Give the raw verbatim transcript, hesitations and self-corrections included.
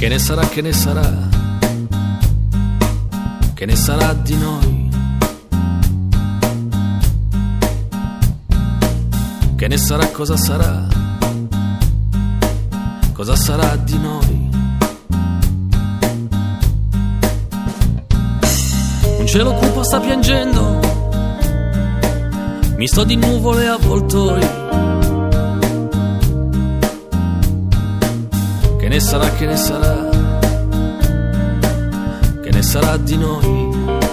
Che ne sarà, che ne sarà, che ne sarà di noi? Che ne sarà, cosa sarà, cosa sarà di noi? Un cielo cupo sta piangendo, misto di nuvole e avvoltoi. Che ne sarà, che ne sarà, che ne sarà di noi?